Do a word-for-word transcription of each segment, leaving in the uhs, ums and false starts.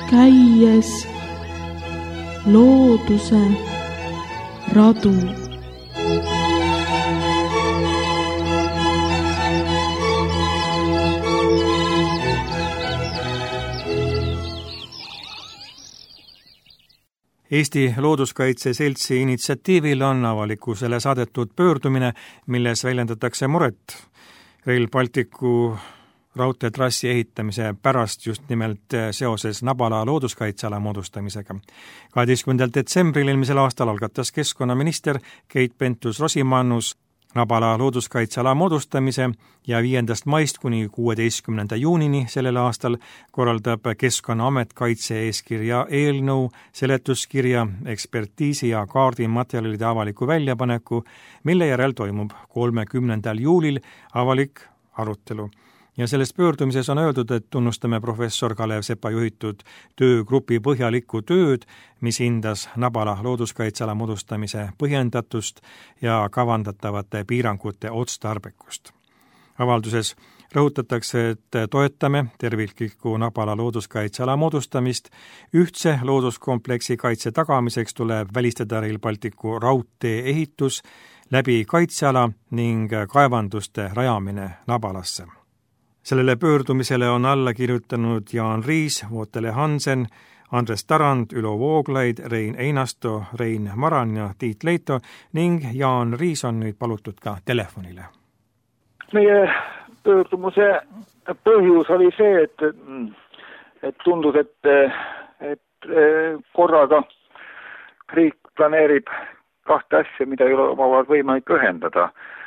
käies looduse radu. Eesti Looduskaitse Seltsi initsiatiivil on avalikkusele saadetud pöördumine, milles väljendatakse muret Rail Balticu raudteetrassi ehitamise pärast just nimelt seoses Nabala looduskaitseala moodustamisega. kaheteistkümnendal detsembril eelmisel aastal algatas keskkonnaminister Keit Pentus-Rosimannus Nabala looduskaitseala moodustamise ja viiendast maist kuni kuueteistkümnenda juunini sellel aastal korraldab Keskkonnaamet kaitse-eeskirja eelnõu, seletuskirja, ekspertiisi ja kaardimaterjalide avaliku väljapaneku, mille järel toimub kolmekümnendal juulil avalik arutelu. Ja selles pöördumises on öeldud, et tunnustame professor Kalev Sepa juhitud töögrupi põhjalikku tööd, mis hindas Nabala looduskaitseala moodustamise põhjendatust ja kavandatavate piirangute otstarbekust. Avalduses rõhutatakse, et toetame tervikliku Nabala looduskaitseala moodustamist. Ühtse looduskompleksi kaitse tagamiseks tuleb välistada Rail Balticu raudtee ehitus läbi kaitseala ning kaevanduste rajamine Nabalasse. Sellele pöördumisele on alla kirjutanud Jaan Riis, Vootele Hansen, Andres Tarand, Ülo Vooglaid, Rein Einasto, Rein Maran ja Tiit Leito ning Jaan Riis on nüüd palutud ka telefonile. Meie pöördumuse põhjus oli see, et, et tundus, et, et korraga riik planeerib kahte asja, mida ei ole omavahel võimalik ühendada.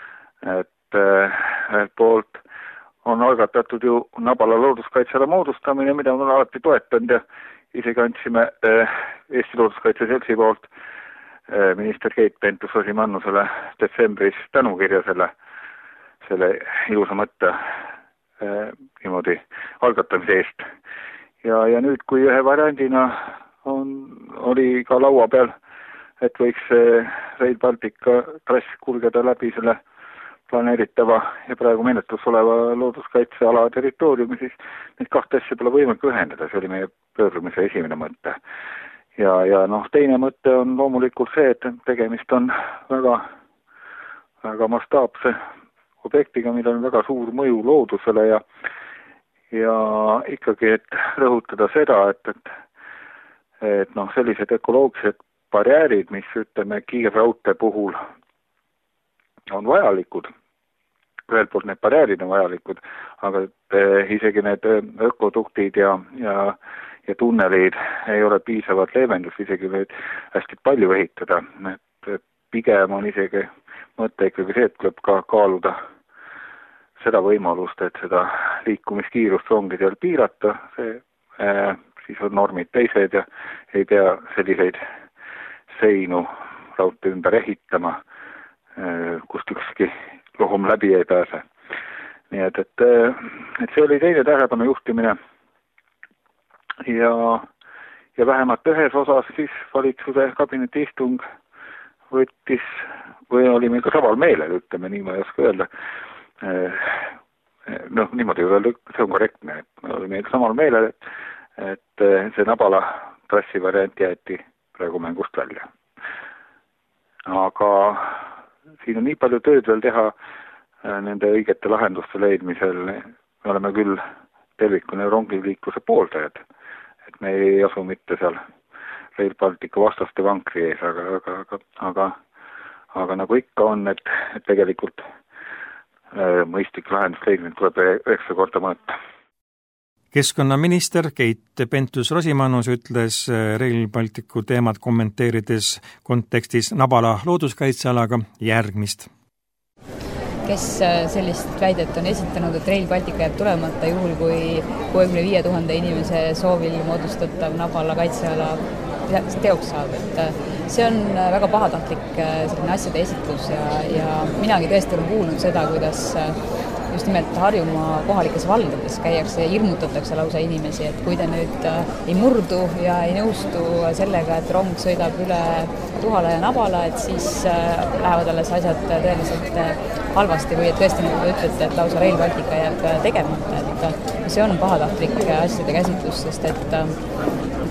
Et ühelt poolt on algatatud ju Nabala looduskaitseala moodustamine, mida on alati toetanud ja isegi andsime Eesti Looduskaitse Seltsi poolt minister Keit Pentus-Rosimannusele detsembris tänukirja selle, selle ilusa mõtte niimoodi algatamise eest. Ja, ja nüüd, kui ühe variandina on, oli ka laua peal, et võiks Rail Baltica trass kulgeda läbi selle planeeritava ja praegu menetlus oleva looduskaitseala territooriumi, siis need kahte asja pole võimalik ühendada, see oli meie pöördumise esimene mõte. Ja, ja noh, teine mõte on loomulikult see, et tegemist on väga, väga mastaapse objektiga, millel on väga suur mõju loodusele ja, ja ikkagi, et rõhutada seda, et, et, et noh, sellised ökoloogilised barjäärid, mis ütleme kiirraudtee puhul on vajalikud, ühelt poolt need barjäärid on vajalikud, aga isegi need ökoduktid ja, ja, ja tunnelid ei ole piisavalt leevendust, isegi neid hästi palju ehitada. Et pigem on isegi mõte ikkagi see, et tuleb ka kaaluda seda võimalust, et seda liikumiskiirust rongidel piirata, see, äh, siis on normid teised ja ei pea selliseid seinu raudtee ümber ehitama, kust ükski lohum läbi ei pääse. Nii et, et, et see oli teine tähelepanu juhtimine ja, ja vähemalt ühes osas siis valitsuse kabineti istung võttis või oli meil ka samal meelel, ütleme nii, ma ei oska öelda. Noh, niimoodi öelda, see on korrektne, et me oli meil samal meelel, et, et see Nabala trassi variant jäeti praegu mängust välja. Aga siin on nii palju tööd veel teha nende õigete lahenduste leidmisel. Me oleme küll tervikune rongiliikluse pooldajad, et me ei asu mitte seal Rail Baltica vastaste vankri ees, aga, aga, aga, aga, aga nagu ikka on, et, et tegelikult mõistlik lahendus leidmine tuleb üheksa korda mõõta. Keskkonnaminister Keit Pentus-Rosimannus ütles Rail Balticu teemat kommenteerides kontekstis Nabala looduskaitsealaga järgmist. Kes sellist väidet on esitanud, et Rail Baltica jääb tulemata juhul, kui kuuekümne viie tuhande inimese soovil moodustatav Nabala kaitseala teoks saab. Et see on väga pahatahtlik selline asjade esitlus ja, ja minagi tõesti olen kuulnud seda, kuidas just nimelt Harjumaa kohalikes valdades käiakse ja hirmutatakse lausa inimesi, et kui te nüüd ei murdu ja ei nõustu sellega, et rong sõidab üle Tuhala ja Nabala, et siis lähevad alles asjad tõeliselt halvasti või et tõesti nagu te ütlete, et lausa Rail Baltica jääb tegemata, et see on pahatahtlik asjade käsitlus, sest et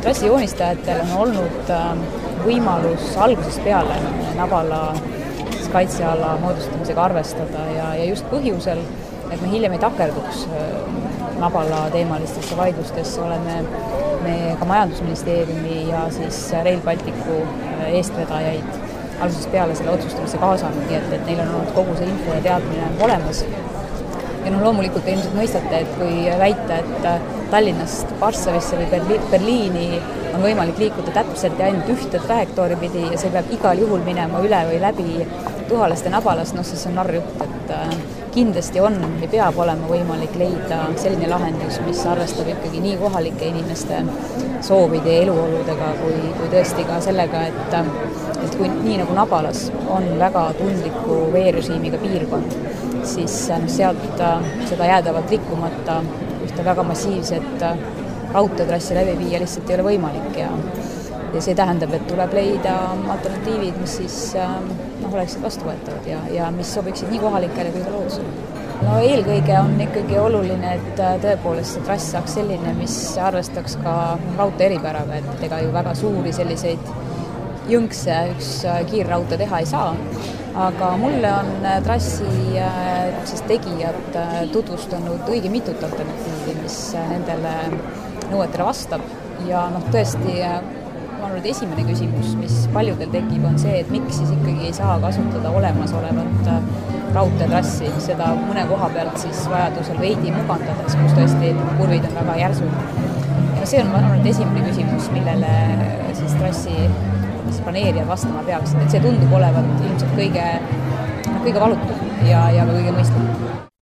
trassi joonistajatel on olnud võimalus algusest peale Nabala kaitseala moodustamisega arvestada ja, ja just põhjusel, et me hiljem ei takerduks Nabala teemalistesse vaidlustesse, oleme me ka Majandusministeeriumi ja siis Rail Balticu eestvedajaid algusest peale selle otsustamisse kaasanud, nii et, et neil on olnud kogu see info ja teadmine olemas. Ja no loomulikult te ilmselt mõistate, et kui väita, et Tallinnast Varssavisse või Berliini on võimalik liikuda täpselt ja ainult ühte trajektoori pidi ja see peab igal juhul minema üle või läbi Tuhalast ja Nabalast, noh siis on narrjutt, et kindlasti on ja peab olema võimalik leida selline lahendus, mis arvestab ikkagi nii kohalike inimeste soovide ja eluoludega kui, kui tõesti ka sellega, et, et kui nii nagu Nabalas on väga tundliku veerežiimiga piirkond, siis sealt seda jäädavalt rikkumata ühte väga massiivset raudteetrassi läbi viia lihtsalt ei ole võimalik ja, ja see tähendab, et tuleb leida alternatiivid, mis siis noh, oleksid vastuvõetavad ja, ja mis sobiksid nii kohalikele kui ka loodusele. No eelkõige on ikkagi oluline, et tõepoolest see trass saaks selline, mis arvestaks ka raudtee eripäraga, et ega ju väga suuri selliseid jõnkse üks kiirraudtee teha ei saa, aga mulle on trassi siis tegijad tutvustanud õige mitut alternatiivi, mis nendele nõuetele vastab ja noh, tõesti ma arvan, et esimene küsimus, mis paljudel tekib, on see, et miks siis ikkagi ei saa kasutada olemasolevat raudteetrassi, seda mõne koha pealt siis vajadusel veidi mugandades, kus tõesti kurvid on väga järsud. Ja see on, ma arvan, et esimene küsimus, millele siis trassi planeerijad vastama peaksid, et see tundub olevat ilmselt kõige, kõige valutum ja, ja ka kõige mõistlikum.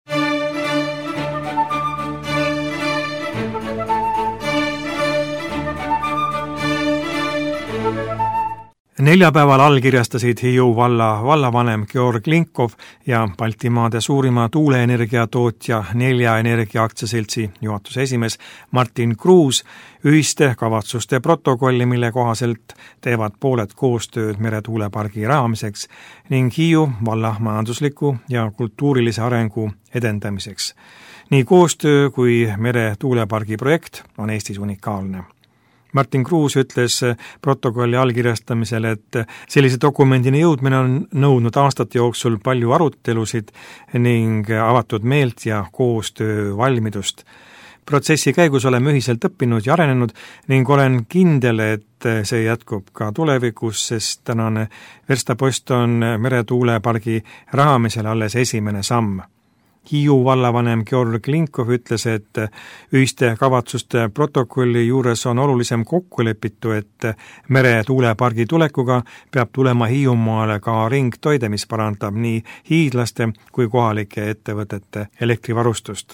Neljapäeval allkirjastasid Hiiu valla vallavanem Georg Linkov ja Baltimaade suurima tuuleenergia tootja Nelja Energia aktsiaseltsi juhatuse esimees Martin Kruus ühiste kavatsuste protokolli, mille kohaselt teevad pooled koostööd meretuulepargi rajamiseks ning Hiiu valla majandusliku ja kultuurilise arengu edendamiseks. Nii koostöö kui meretuulepargi projekt on Eestis unikaalne. Martin Kruus ütles protokolli allkirjastamisel, et sellise dokumendini jõudmine on nõudnud aastate jooksul palju arutelusid ning avatud meelt ja koostöö valmidust. Protsessi käigus oleme ühiselt õppinud ja arenenud ning olen kindel, et see jätkub ka tulevikus, sest tänane verstapost on meretuulepargi rajamisel alles esimene samm. Hiiu vallavanem Georg Linkov ütles, et ühiste kavatsuste protokolli juures on olulisem kokkulepitu, et meretuulepargi tulekuga peab tulema Hiiumaale ka ringtoide, mis parandab nii hiidlaste kui kohalike ettevõtete elektrivarustust.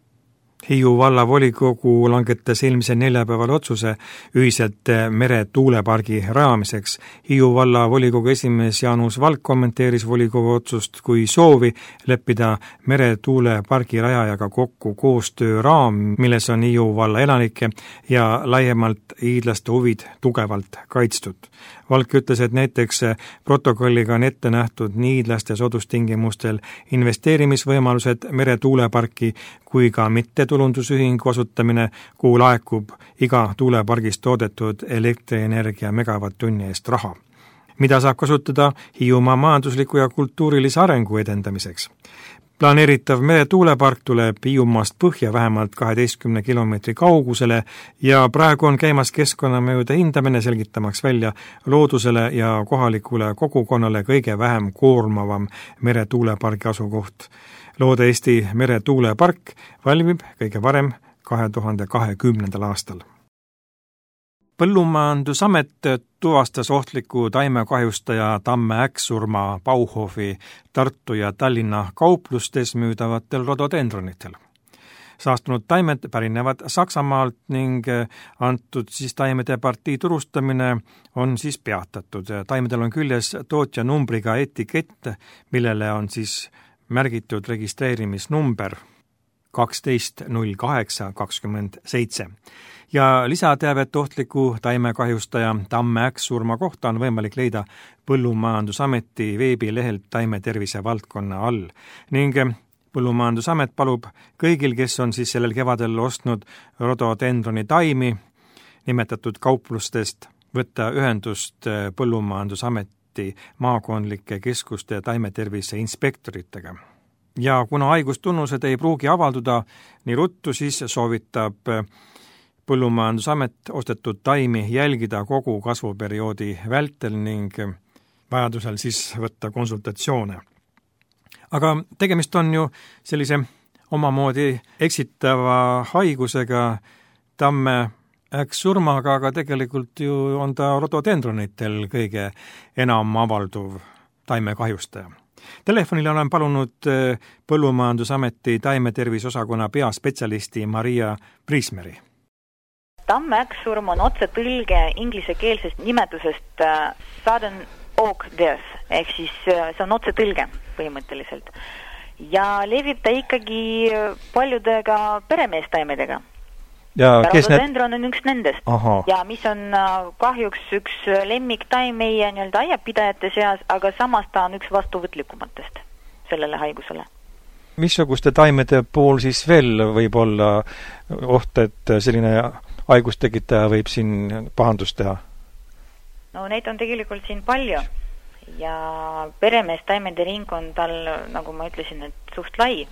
Hiiu valla volikogu langetas eelmise neljapäeval otsuse ühiselt meretuulepargi rajamiseks. Hiiu valla volikogu esimees Jaanus Valk kommenteeris volikogu otsust kui soovi leppida meretuulepargi rajajaga kokku koostööraam, milles on Hiiu valla elanike ja laiemalt hiidlaste huvid tugevalt kaitstud. Valk ütles, et näiteks protokolliga on ette nähtud nii hiidlaste soodustingimustel investeerimisvõimalused meretuuleparki kui ka mittetulundusühingu asutamine, kuhu laekub iga tuulepargis toodetud elektrienergia megavatt-tunni eest raha, mida saab kasutada Hiiumaa majandusliku ja kultuurilise arengu edendamiseks. Planeeritav meretuulepark tuleb Hiiumaast põhja vähemalt kaheteistkümne kilomeetri kaugusele ja praegu on käimas keskkonnamõjude hindamine, selgitamaks välja loodusele ja kohalikule kogukonnale kõige vähem koormavam meretuulepargi asukoht. Loode Eesti meretuulepark valmib kõige varem kahe tuhande kahekümnendal aastal. Põllumajandusamet tuvastas ohtliku taimekahjustaja tamme äkksurma Bauhofi Tartu ja Tallinna kauplustes müüdavatel rododendronitel. Saastunud taimed pärinevad Saksamaalt ning antud siis taimede partii turustamine on siis peatatud. Taimedel on küljes tootja numbriga etikett, millele on siis märgitud registreerimisnumber kaksteist null kaheksa kakskümmend seitse. Ja lisateavet ohtliku taimekahjustaja tamme äkksurma kohta on võimalik leida Põllumajandusameti veebilehelt taimetervise valdkonna all ning Põllumajandusamet palub kõigil, kes on siis sellel kevadel ostnud rododendroni taimi nimetatud kauplustest võtta ühendust Põllumajandusameti maakondlike keskuste taimetervise inspektoritega. Ja kuna haigustunnused ei pruugi avalduda nii ruttu, siis soovitab Põllumajandusamet ostetud taimi jälgida kogu kasvuperioodi vältel ning vajadusel siis võtta konsultatsioone. Aga tegemist on ju sellise omamoodi eksitava haigusega, tamme äkksurmaga, aga tegelikult ju on ta rododendronitel kõige enam avalduv taimekahjustaja. Telefonile olen palunud Põllumajandusameti taimetervisosakonna peaspetsialisti Maria Priismeri. Tamme äkksurm on otse tõlge inglisekeelsest nimetusest uh, sudden oak death, ehk siis uh, see on otse tõlge põhimõtteliselt. Ja levib ta ikkagi paljudega peremeestaimedega. Ja rododendron on üks nendest. Aha. Ja mis on uh, kahjuks üks lemmiktaim meie nii-öelda aiapidajate seas, aga samas ta on üks vastuvõtlikumatest sellele haigusele. Missuguste taimede puhul siis veel võib olla oht, et selline haigustekitaja võib siin pahandust teha? No neid on tegelikult siin palju ja peremeestaimede ring on tal, nagu ma ütlesin, et suht lai.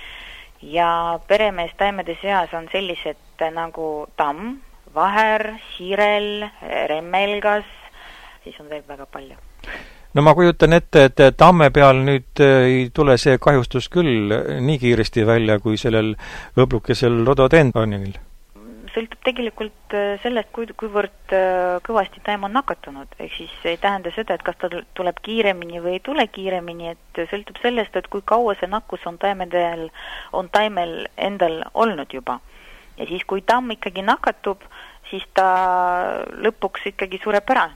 Ja peremeestaimede seas on sellised nagu tamm, vaher, siirel, remmelgas, siis on veel väga palju. No ma kujutan ette, et tamme peal nüüd ei tule see kahjustus küll nii kiiresti välja kui sellel õblukesel rododendronil. Sõltub tegelikult sellest, kui, kuivõrd kõvasti taim on nakatunud. Ehk siis ei tähenda seda, et kas ta tuleb kiiremini või ei tule kiiremini, et sõltub sellest, et kui kaua see nakkus on taimedel, on taimel endal olnud juba. Ja siis, kui tamm ikkagi nakatub, siis ta lõpuks ikkagi sureb ära.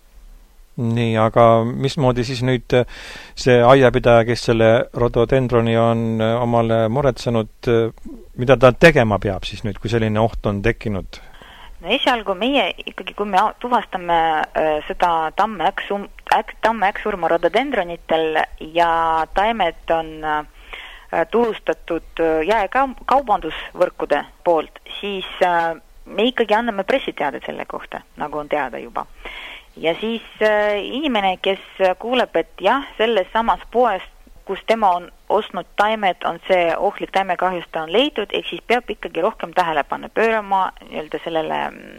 Nii, aga mismoodi siis nüüd see aiapidaja, kes selle rododendroni on omale muretsenud, mida ta tegema peab siis nüüd, kui selline oht on tekkinud? No esialgu meie ikkagi, kui me tuvastame äh, seda tamme äksum, äk, tamme äksurma rododendronitel ja taimed on äh, turustatud jaekaubandusvõrkude poolt, siis äh, me ikkagi anname pressiteadet selle kohta, nagu on teada juba. Ja siis äh, inimene, kes kuuleb, et jah, selles samas poes, kus tema on ostnud taimed, on see ohtlik taimekahjustaja on leidnud, ehk siis peab ikkagi rohkem tähelepanu pöörama nii-öelda sellele,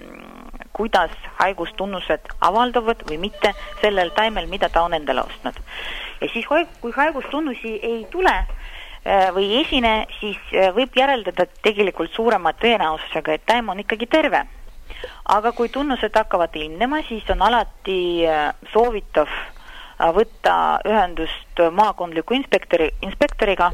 kuidas haigustunnused avalduvad või mitte sellel taimel, mida ta on endale ostnud. Ja siis, kui haigustunnusi ei tule äh, või esine, siis äh, võib järeldada tegelikult suurema tõenäosusega, et taim on ikkagi terve. Aga kui tunnused hakkavad ilmnema, siis on alati soovitav võtta ühendust maakondliku inspektori, inspektoriga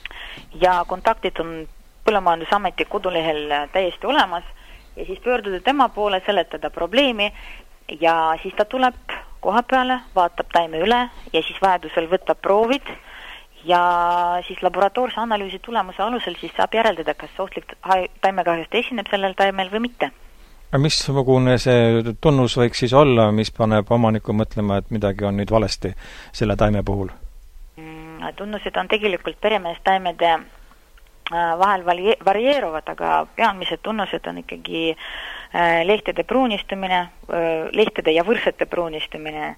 ja kontaktid on Põllumajandusameti kodulehel täiesti olemas ja siis pöörduda tema poole, seletada probleemi ja siis ta tuleb koha peale, vaatab taime üle ja siis vajadusel võtab proovid ja siis laboratoorse analüüsi tulemuse alusel siis saab järeldada, kas ohtlik taimekahjust esineb sellel taimel või mitte. Missugune see tunnus võiks siis olla, mis paneb omaniku mõtlema, et midagi on nüüd valesti selle taime puhul? Tunnused on tegelikult peremeestaimede vahel varieeruvad, aga peamised tunnused on ikkagi lehtede pruunistumine, lehtede ja võrsete pruunistumine,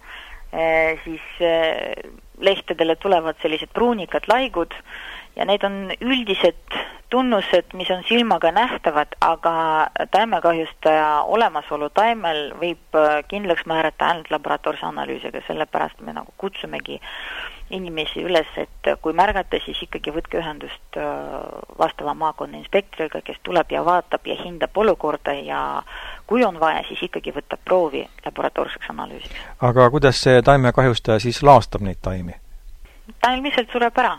siis lehtedele tulevad sellised pruunikad laigud ja need on üldised tunnused, mis on silmaga nähtavad, aga taimekahjustaja olemasolu taimel võib kindlaks määrata ainult laboratoorse analüüsiga, sellepärast me nagu kutsumegi inimesi üles, et kui märgate, siis ikkagi võtke ühendust vastava maakonna inspektoriga, kes tuleb ja vaatab ja hindab olukorda ja kui on vaja, siis ikkagi võtab proovi laboratoorseks analüüsiks. Aga kuidas see taimekahjustaja siis laastab neid taimi? Taim lihtsalt sureb ära.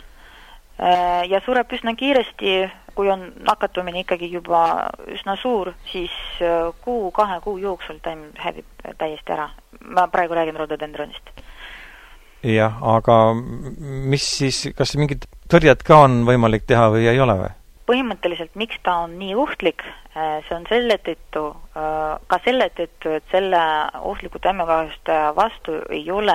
Ja sureb üsna kiiresti, kui on nakatumine ikkagi juba üsna suur, siis kuu, kahe kuu jooksul taim hävib täiesti ära. Ma praegu räägin rododendronist. Jah, aga mis siis, kas mingid tõrjed ka on võimalik teha või ei ole või? Põhimõtteliselt, miks ta on nii ohtlik, see on selle tõttu, ka selle tõttu, et selle ohtliku taimekahjustaja vastu ei ole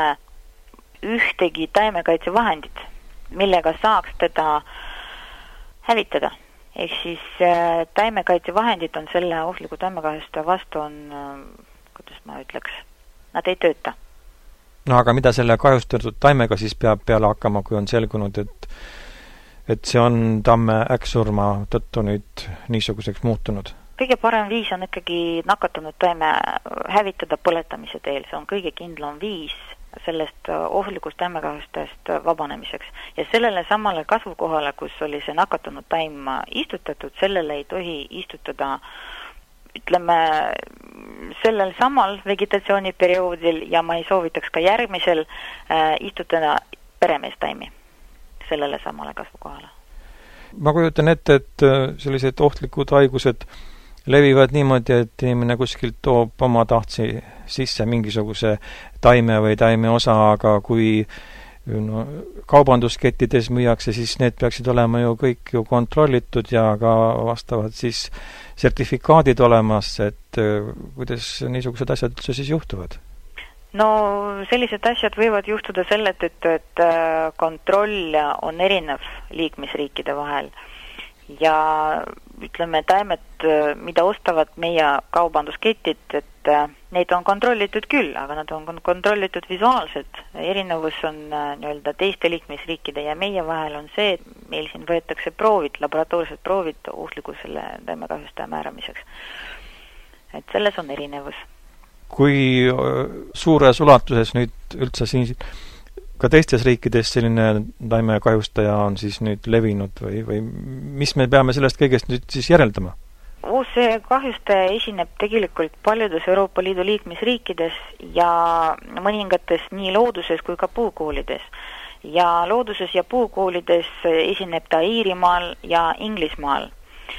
ühtegi taimekaitsevahendit, millega saaks teda hävitada. ehk siis äh, taimekaitsevahendid on selle ohtliku taimekahjustaja vastu on, äh, kuidas ma ütleks, nad ei tööta. No aga mida selle kahjustatud taimega siis peab peale hakkama, kui on selgunud, et et see on tamme äkksurma tõttu nüüd niisuguseks muutunud? Kõige parem viis on ikkagi nakatunud taime hävitada põletamise teel, see on kõige kindlam viis sellest ohtlikust taimekahjustajast vabanemiseks. Ja sellele samale kasvukohale, kus oli see nakatunud taim istutatud, sellele ei tohi istutada, ütleme, sellel samal vegetatsiooniperioodil ja ma ei soovitaks ka järgmisel äh, istutada peremeestaimi sellele samale kasvukohale. Ma kujutan ette, et sellised ohtlikud haigused levivad niimoodi, et inimene kuskilt toob oma tahtsi sisse mingisuguse taime või taime osa, aga kui no, kaubanduskettides müüakse, siis need peaksid olema ju kõik ju kontrollitud ja ka vastavad siis sertifikaadid olemas, et kuidas niisugused asjad üldse siis juhtuvad? No sellised asjad võivad juhtuda sellest, et, et kontroll on erinev liikmesriikide vahel ja ütleme, taimed, mida ostavad meie kaubandusketid, et neid on kontrollitud küll, aga nad on kontrollitud visuaalselt. Erinevus on nii-öelda teiste liikmesriikide ja meie vahel on see, et meil siin võetakse proovid, laboratoorsed proovid ohtlikkusele taimekahjustaja määramiseks. Et selles on erinevus. Kui suures ulatuses nüüd üldse siin ka teistes riikides selline taimekahjustaja on siis nüüd levinud või, või mis me peame sellest kõigest nüüd siis järeldama? See kahjustaja esineb tegelikult paljudes Euroopa Liidu liikmesriikides ja mõningates nii looduses kui ka puukoolides. Ja looduses ja puukoolides esineb ta Iirimaal ja Inglismaal.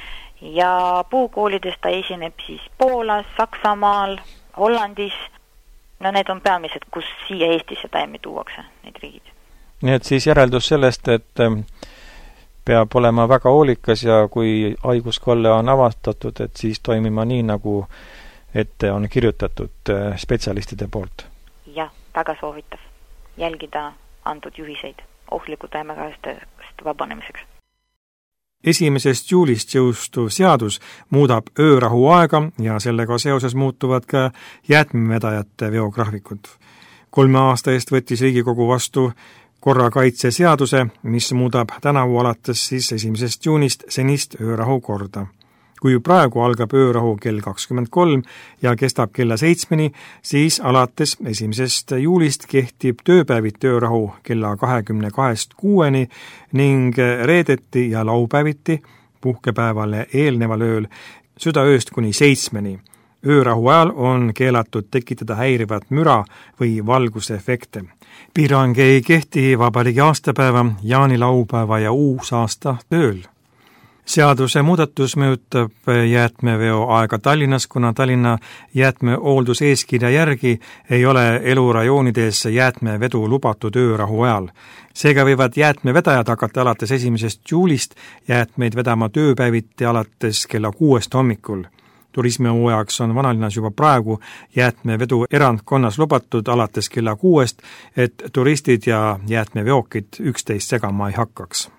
Ja puukoolides ta esineb siis Poolas, Saksamaal, Hollandis. No need on peamised, kus siia Eestisse taimi tuuakse, neid riigid. Nii et siis järeldus sellest, et peab olema väga hoolikas ja kui haiguskolle on avastatud, et siis toimima nii, nagu ette on kirjutatud spetsialistide poolt. Jah, väga soovitav jälgida antud juhiseid ohtliku taimekahjustajast vabanemiseks. Esimesest juulist jõustuv seadus muudab öörahu aega ja sellega seoses muutuvad ka jäätmevedajate veograhvikud. Kolme aasta eest võttis Riigikogu vastu korrakaitseseaduse, mis muudab tänavu alates siis esimesest juunist senist öörahu korda. Kui praegu algab öörahu kell kakskümmend kolm ja kestab kella seitsmeni, siis alates esimesest juulist kehtib tööpäeviti öörahu kella kahekümne kahest kuueni ning reedeti ja laupäeviti puhkepäevale eelneval ööl südaööst kuni seitsmeni. Öörahu ajal on keelatud tekitada häirivat müra või valgusefekte. Piirang ei kehti vabariigi aastapäeva, jaanilaupäeva ja uusaasta tööl. Seaduse muudatus mõjutab jäätmeveo aega Tallinnas, kuna Tallinna jäätmehooldus-eeskirja järgi ei ole elurajoonides jäätmevedu lubatud öörahu ajal. Seega võivad jäätmevedajad hakata alates esimesest juulist jäätmeid vedama tööpäeviti alates kella kuuest hommikul. Turismihooajaks on vanalinnas juba praegu jäätmevedu erandkonnas lubatud alates kella kuuest, et turistid ja jäätmeveokid üksteist segama ei hakkaks.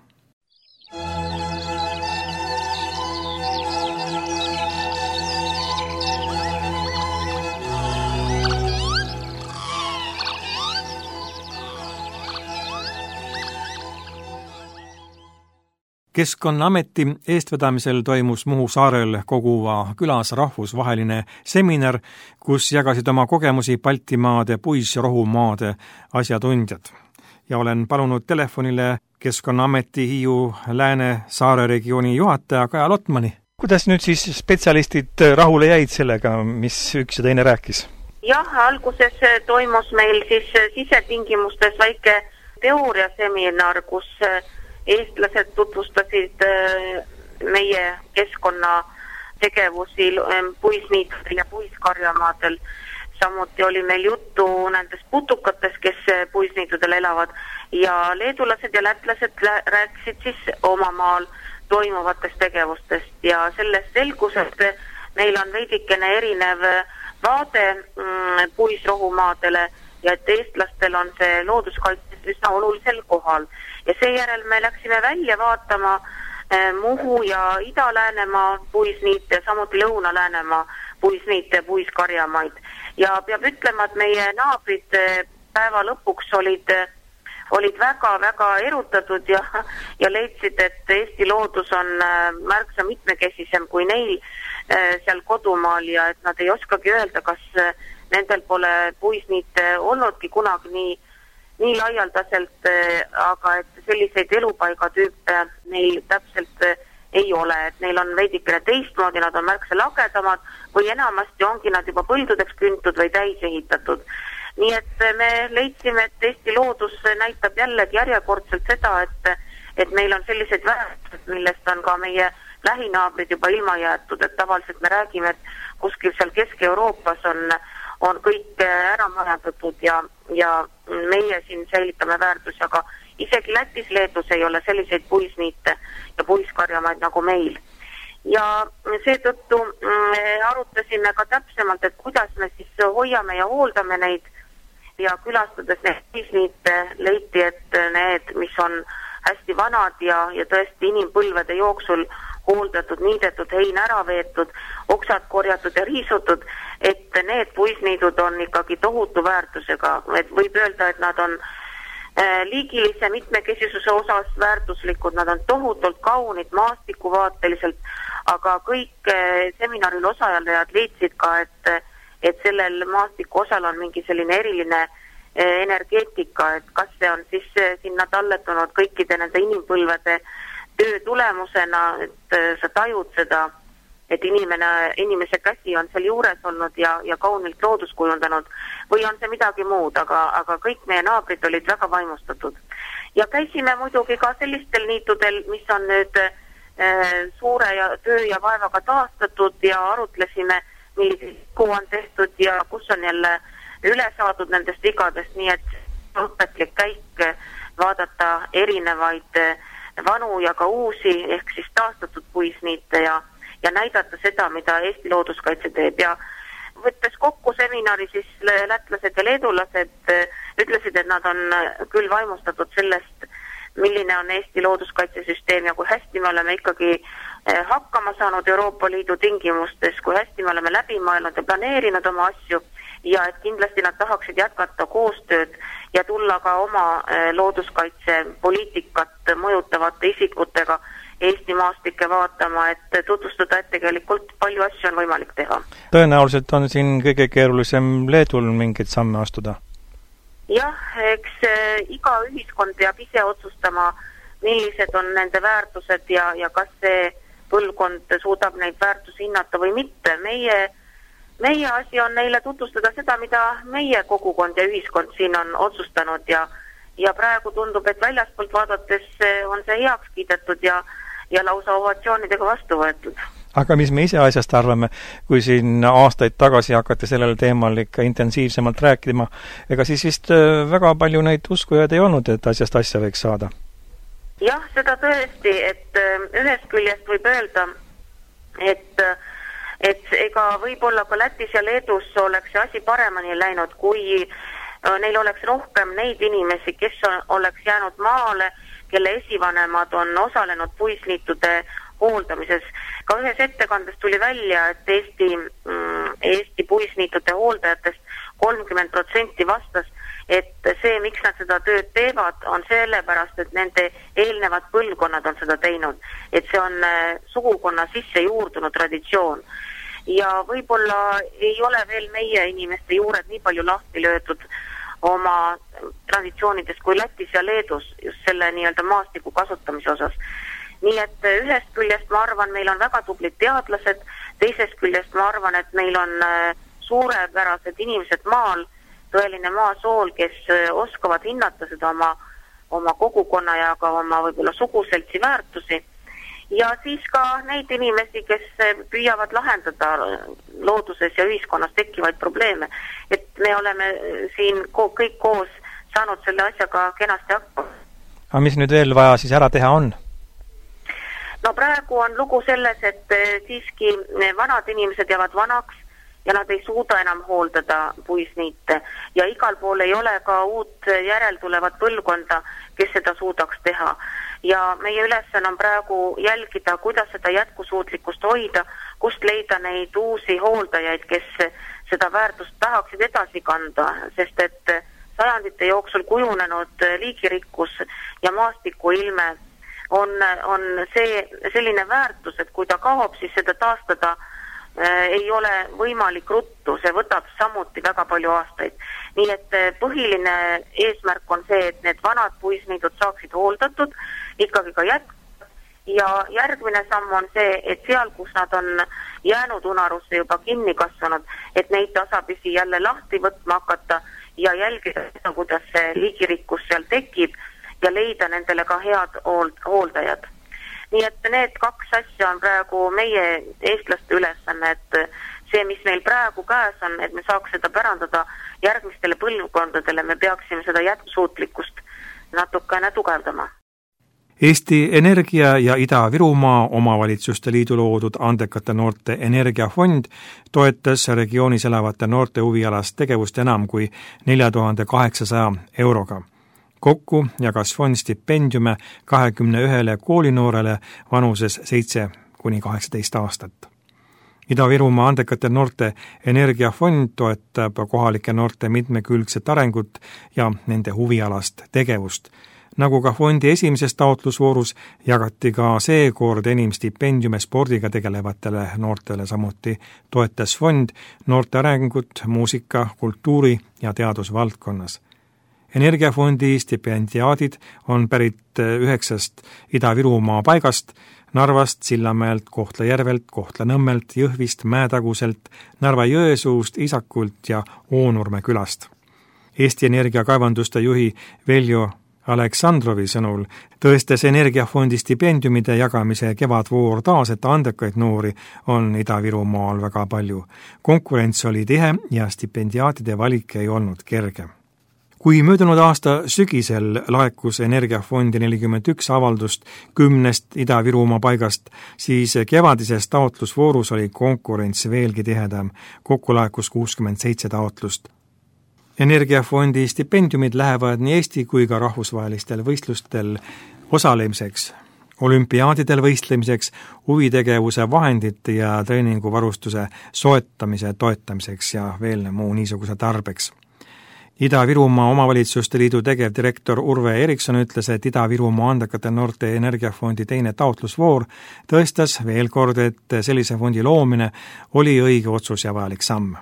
Keskkonnaameti eestvedamisel toimus Muhu saarel Koguva külas rahvusvaheline seminar, kus jagasid oma kogemusi Baltimaade puisrohumaade asjatundjad. Ja olen palunud telefonile Keskkonnaameti Hiiu Lääne saare regiooni juhataja Kaja Lotmani. Kuidas nüüd siis spetsialistid rahule jäid sellega, mis üks ja teine rääkis? Jah, alguses toimus meil siis sisetingimustes väike teooriaseminar, kus eestlased tutvustasid meie keskkonna tegevusi puisniitudel ja puiskarjamaadel. Samuti oli meil juttu nendest putukatest, kes puisniitudel elavad ja leedulased ja lätlased rääkisid siis oma maal toimuvatest tegevustest ja sellest selgus, et neil on veidikene erinev vaade puisrohumaadele ja et eestlastel on see looduskaitses üsna olulisel kohal. Ja seejärel me läksime välja vaatama Muhu ja Ida-Läänemaa puisniite ja samuti Lõuna-Läänemaa puisniite ja puiskarjamaid. Ja peab ütlema, et meie naabrid päeva lõpuks olid, olid väga-väga erutatud ja, ja leidsid, et Eesti loodus on märksa mitmekesisem kui neil seal kodumaal ja et nad ei oskagi öelda, kas nendel pole puisniite olnudki kunagi nii nii laialdaselt, aga et selliseid elupaigatüüpe neil täpselt ei ole, et neil on veidikene teistmoodi, nad on märksa lagedamad või enamasti ongi nad juba põldudeks küntud või täis ehitatud. Nii et me leidsime, et Eesti loodus näitab jällegi järjekordselt seda, et, et meil on sellised väärtused, millest on ka meie lähinaabrid juba ilma jäetud, et tavaliselt me räägime, et kuskil seal Kesk-Euroopas on on kõik ära majandatud ja, ja meie siin säilitame väärtusi, aga isegi Lätis, Leedus ei ole selliseid puisniite ja puiskarjamaid nagu meil. Ja seetõttu arutasime ka täpsemalt, et kuidas me siis hoiame ja hooldame neid ja külastades neid puisniite leiti, et need, mis on hästi vanad ja, ja tõesti inimpõlvede jooksul hooldatud, niidetud, hein ära veetud, oksad korjatud ja riisutud, et need puisniidud on ikkagi tohutu väärtusega, et võib öelda, et nad on liigilise mitmekesisuse osas väärtuslikud, nad on tohutult kaunid maastikuvaateliselt, aga kõik seminaril osalejad leidsid ka, et, et sellel maastiku osal on mingi selline eriline energeetika, et kas see on siis sinna talletunud kõikide nende inimpõlvede töö tulemusena, et sa tajud seda, et inimene, inimese käsi on seal juures olnud ja, ja kaunilt loodus kujundanud või on see midagi muud, aga, aga kõik meie naabrid olid väga vaimustatud. Ja käisime muidugi ka sellistel niitudel, mis on nüüd äh, suure ja, töö ja vaevaga taastatud ja arutlesime, millised kuhu on tehtud ja kus on jälle üle saadud nendest vigadest, nii et õpetlik käik vaadata erinevaid vanu ja ka uusi ehk siis taastatud puisniite ja, ja näidata seda, mida Eesti looduskaitse teeb ja võttes kokku seminari, siis lätlased ja leedulased ütlesid, et nad on küll vaimustatud sellest, milline on Eesti looduskaitsesüsteem ja kui hästi me oleme ikkagi hakkama saanud Euroopa Liidu tingimustes, kui hästi me oleme läbi mõelnud ja planeerinud oma asju ja et kindlasti nad tahaksid jätkata koostööd ja tulla ka oma looduskaitsepoliitikat mõjutavate isikutega Eesti maastikke vaatama, et tutvustada, et tegelikult palju asju on võimalik teha. Tõenäoliselt on siin kõige keerulisem Leedul mingeid samme astuda? Jah, eks iga ühiskond peab ise otsustama, millised on nende väärtused ja, ja kas see põlvkond suudab neid väärtusi hinnata või mitte. Meie, meie asi on neile tutvustada seda, mida meie kogukond ja ühiskond siin on otsustanud ja, ja praegu tundub, et väljaspoolt vaadates on see heaks kiidetud ja ja lausa ovatsioonidega vastu võetud. Aga mis me ise asjast arvame, kui siin aastaid tagasi hakati sellel teemal ikka intensiivsemalt rääkima, ega siis vist väga palju neid uskujaid ei olnud, et asjast asja võiks saada? Jah, seda tõesti, et ühest küljest võib öelda, et, et ega võib-olla ka Lätis ja Leedus oleks see asi paremini läinud, kui neil oleks rohkem neid inimesi, kes on, oleks jäänud maale, kelle esivanemad on osalenud puisniitude hooldamises. Ka ühes ettekandes tuli välja, et Eesti, Eesti puisniitude hooldajatest kolmkümmend protsenti vastas, et see, miks nad seda tööd teevad, on sellepärast, et nende eelnevad põlvkonnad on seda teinud. Et see on sugukonna sisse juurdunud traditsioon. Ja võib-olla ei ole veel meie inimeste juured nii palju lahti löötud oma traditsioonides kui Lätis ja Leedus just selle nii-öelda maastiku kasutamise osas. Nii et ühest küljest ma arvan, meil on väga tublid teadlased, teisest küljest ma arvan, et meil on suurepärased inimesed maal, tõeline maasool, kes oskavad hinnata seda oma, oma kogukonna ja ka oma võib-olla suguseltsi väärtusi. Ja siis ka neid inimesi, kes püüavad lahendada looduses ja ühiskonnas tekkivaid probleeme. Et me oleme siin kõik koos saanud selle asjaga kenasti hakkama. Aga mis nüüd veel vaja siis ära teha on? No praegu on lugu selles, et siiski vanad inimesed jäävad vanaks ja nad ei suuda enam hooldada puisniite. Ja igal pool ei ole ka uut järeltulevat põlvkonda, kes seda suudaks teha. ja meie ülesanne on praegu jälgida, kuidas seda jätkusuutlikkust hoida, kust leida neid uusi hooldajaid, kes seda väärtust tahaksid edasi kanda, sest et sajandite jooksul kujunenud liigirikkus ja maastikuilme on, on see selline väärtus, et kui ta kaob, siis seda taastada äh, ei ole võimalik ruttu, see võtab samuti väga palju aastaid. Nii et põhiline eesmärk on see, et need vanad puisniidud saaksid hooldatud, ikkagi ka jätkuvad. Ja järgmine samm on see, et seal, kus nad on jäänud unarusse juba kinni kasvanud, et neid tasapisi jälle lahti võtma hakata ja jälgida seda, kuidas see liigirikkus seal tekib ja leida nendele ka head hooldajad. Nii et need kaks asja on praegu meie eestlaste ülesanne, et see, mis meil praegu käes on, et me saaks seda pärandada järgmistele põlvkondadele, me peaksime seda jätkusuutlikkust natukene tugevdama. Eesti Energia ja Ida-Virumaa omavalitsuste liidu loodud andekate noorte energiafond toetas regioonis elavate noorte huvialast tegevust enam kui nelja tuhande kaheksasaja euroga. Kokku jagas fond stipendiume kahekümne ühele koolinoorele vanuses seitse kuni kaheksateist aastat. Ida-Virumaa andekate noorte energiafond toetab kohalike noorte mitmekülgset arengut ja nende huvialast tegevust. Nagu ka fondi esimeses taotlusvoorus jagati ka seekord enim stipendiume spordiga tegelevatele noortele, samuti toetas fond noorte arengut muusika, kultuuri ja teadusvaldkonnas. Energiafondi stipendiaadid on pärit üheksast Ida-Virumaa paigast, Narvast, Sillamäelt, Kohtla-Järvelt, Kohtla-Nõmmelt, Jõhvist, Mäetaguselt, Narva-Jõesuust, Isakult ja Oonurme külast. Eesti Energia kaevanduste juhi Veljo Aleksandrovi sõnul tõestas Energiafondi stipendiumide jagamise kevadvoor taas, et andekaid noori on Ida-Virumaal väga palju. Konkurents oli tihe ja stipendiaatide valik ei olnud kerge. Kui möödunud aasta sügisel laekus Energiafondi nelikümmend üks avaldust kümnest Ida-Virumaa paigast, siis kevadises taotlusvoorus oli konkurents veelgi tihedam. Kokku laekus kuuskümmend seitse taotlust. Energiafondi stipendiumid lähevad nii Eesti kui ka rahvusvahelistel võistlustel osalemiseks, olümpiaadidel võistlemiseks, huvitegevuse vahendite ja treeninguvarustuse soetamise toetamiseks ja veel muu niisuguse tarbeks. Ida-Virumaa omavalitsuste liidu tegevdirektor Urve Erikson ütles, et Ida-Virumaa andekate noorte energiafondi teine taotlusvoor tõestas veel kord, et sellise fondi loomine oli õige otsus ja vajalik samm.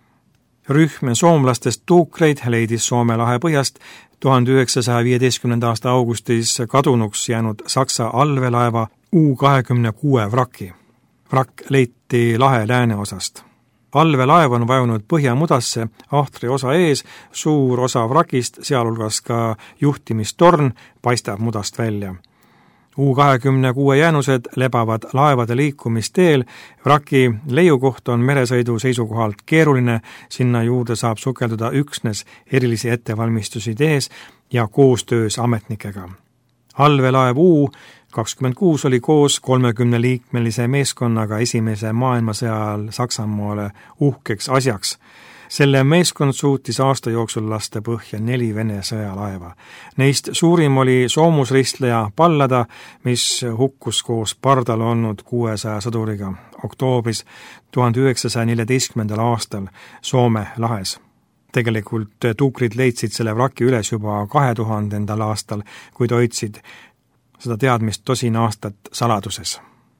Rühm soomlastest tuukreid leidis Soome lahe põhjast tuhande üheksasaja viieteistkümnenda aasta augustis kadunuks jäänud Saksa allveelaeva U kahekümne kuue vraki. Vrakk leiti lahe lääneosast. Allveelaev on vajunud põhjamudasse, ahtri osa ees, suur osa vrakist, sealhulgas ka juhtimistorn, paistab mudast välja. U kahekümne kuue jäänused lebavad laevade liikumisteel, vraki leiukoht on meresõidu seisukohalt keeruline, sinna juurde saab sukelduda üksnes erilisi ettevalmistusi tehes ja koostöös ametnikega. Allveelaev U kakskümmend kuus oli koos kolmekümne liikmelise meeskonnaga esimese maailmasõja ajal Saksamaale uhkeks asjaks. Selle meeskond suutis aasta jooksul lasta põhja neli Vene sõjalaeva. Neist suurim oli soomusristleja Pallada, mis hukkus koos pardal olnud kuuesaja sõduriga oktoobris tuhande üheksasaja neljateistkümnendal aastal Soome lahes. Tegelikult tuukrid leidsid selle vraki üles juba kahe tuhandendal aastal, kuid hoidsid seda teadmist tosin aastat saladuses.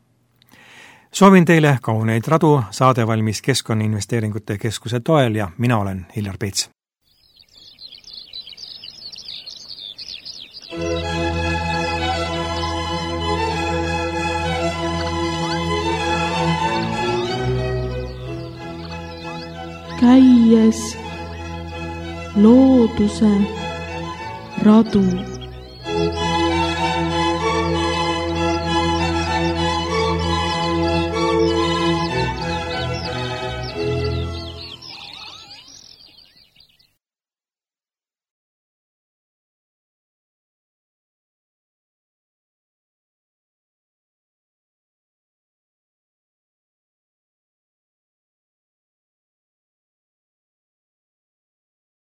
Soovin teile kauneid radu, saade valmis Keskkonnainvesteeringute Keskuse toel ja mina olen Hiljar Peets. Käies looduse radu.